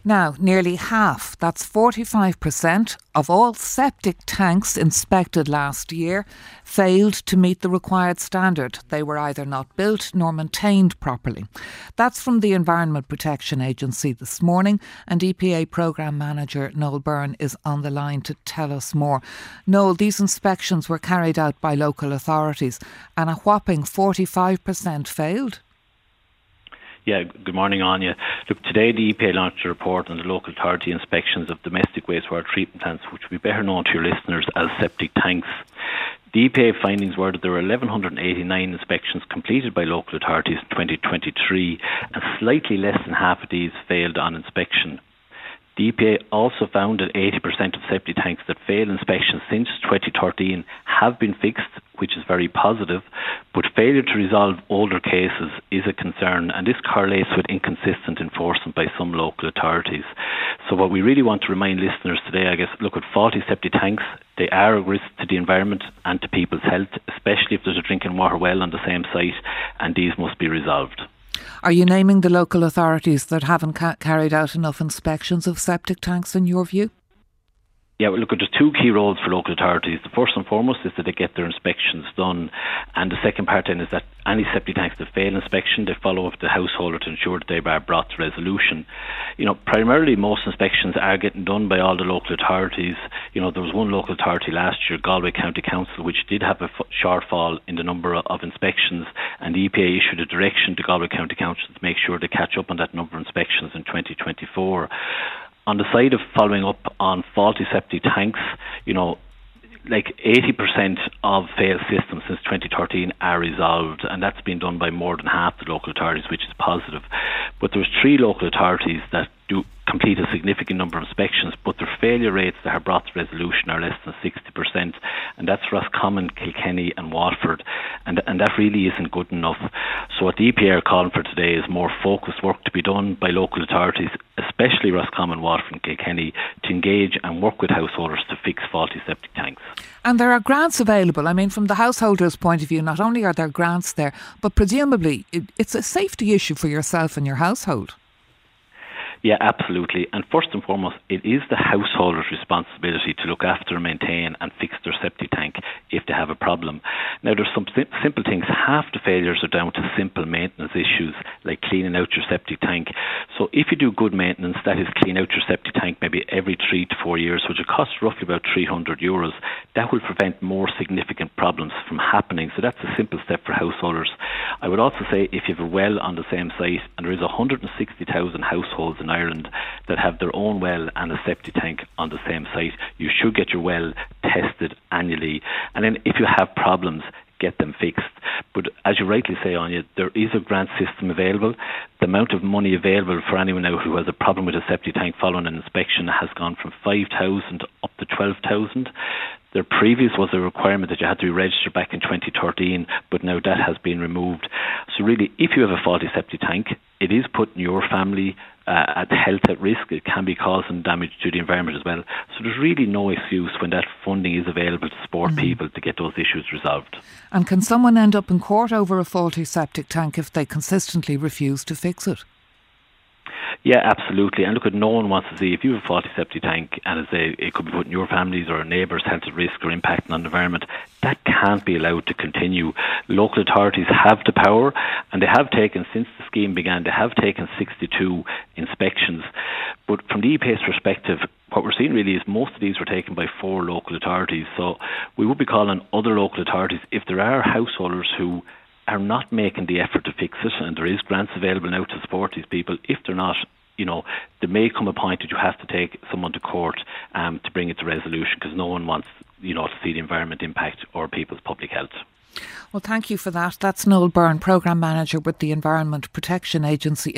Now, nearly half, that's 45% of all septic tanks inspected last year failed to meet the required standard. They were either not built nor maintained properly. That's from the Environment Protection Agency this morning, and EPA Programme Manager Noel Byrne is on the line to tell us more. Noel, these inspections were carried out by local authorities and a whopping 45% failed. Yeah, good morning, Anya. Look, today the EPA launched a report on the local authority inspections of domestic wastewater treatment plants, which will be better known to your listeners as septic tanks. The EPA findings were that there were 1,189 inspections completed by local authorities in 2023, and slightly less than half of these failed on inspection. The EPA also found that 80% of septic tanks that failed inspection since 2013 have been fixed, which is very positive, but failure to resolve older cases is a concern, and this correlates with inconsistent enforcement by some local authorities. So what we really want to remind listeners today, I guess, look, at faulty septic tanks, they are a risk to the environment and to people's health, especially if there's a drinking water well on the same site, and these must be resolved. Are you naming the local authorities that haven't carried out enough inspections of septic tanks in your view? Yeah, well, look, there's two key roles for local authorities. The first and foremost is that they get their inspections done, and the second part then is that any septic tanks that fail inspection, they follow up the householder to ensure that they are brought to resolution. Primarily most inspections are getting done by all the local authorities. There was one local authority last year, Galway County Council, which did have a shortfall in the number of inspections, and the EPA issued a direction to Galway County Council to make sure they catch up on that number of inspections in 2024. On the side of following up on faulty septic tanks, like 80% of failed systems since 2013 are resolved, and that's been done by more than half the local authorities, which is positive. But there's 3 local authorities that do complete a significant number of inspections, but their failure rates that are brought to resolution are less than 60%, and that's Roscommon, Kilkenny and Waterford, and that really isn't good enough. So what the EPA are calling for today is more focused work to be done by local authorities, especially Roscommon, Waterford and Kilkenny, to engage and work with householders to fix faulty septic tanks. And there are grants available. I mean, from the householder's point of view, not only are there grants there, but presumably it's a safety issue for yourself and your household. Yeah, absolutely. And first and foremost, it is the householder's responsibility to look after, maintain and fix their septic tank if they have a problem. Now, there's some simple things. Half the failures are down to simple maintenance issues like cleaning out your septic tank. So if you do good maintenance, that is clean out your septic tank maybe every 3 to 4 years, which will cost roughly about €300, that will prevent more significant problems from happening. So that's a simple step for householders. I would also say if you have a well on the same site, and there is 160,000 households in Ireland that have their own well and a septic tank on the same site, you should get your well tested annually. And then if you have problems, get them fixed. But as you rightly say, Anya, there is a grant system available. The amount of money available for anyone now who has a problem with a septic tank following an inspection has gone from 5,000 up to 12,000. There previous was a requirement that you had to be registered back in 2013, but now that has been removed. So really, if you have a faulty septic tank, it is putting your family health at risk. It can be causing damage to the environment as well. So there's really no excuse when that funding is available to support people to get those issues resolved. And can someone end up in court over a faulty septic tank if they consistently refuse to fix it? Yeah, absolutely. And look, no one wants to see if you have a faulty septic tank and it could be putting your family's or neighbours' health at risk or impacting on the environment. That can't be allowed to continue. Local authorities have the power, and they have taken, since the scheme began, they have taken 62 inspections. But from the EPA's perspective, what we're seeing really is most of these were taken by 4 local authorities. So we would be calling other local authorities, if there are householders who are not making the effort to fix it, and there is grants available now to support these people, if they're not, there may come a point that you have to take someone to court to bring it to resolution, because no one wants, to see the environment impact or people's public health. Well, thank you for that. That's Noel Byrne, Programme Manager with the Environment Protection Agency.